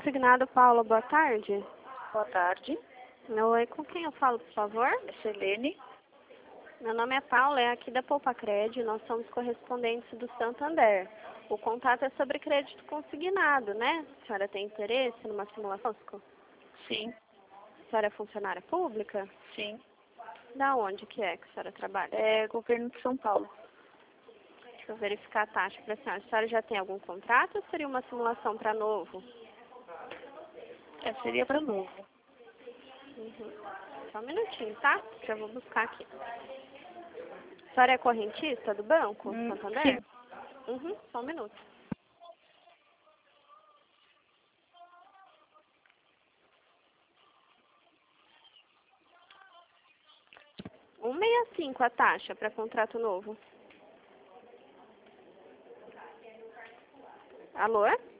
Consignado Paula, boa tarde. Boa tarde, Oi, com quem eu falo, por favor? é Selene. Meu nome é Paula, é aqui da Poupacred, nós somos correspondentes do Santander. O contato é sobre crédito consignado, né? A senhora tem interesse numa simulação? Sim, A senhora é funcionária pública? sim. Da onde que é que a senhora trabalha? É governo de São Paulo. Deixa eu verificar a taxa para a senhora. A senhora já tem algum contrato ou seria uma simulação para novo? Seria para novo. Só um minutinho, tá? Já vou buscar aqui. A senhora é correntista do banco, Santander? Sim. Só um minuto. R$ 1,65 a taxa para contrato novo. Alô?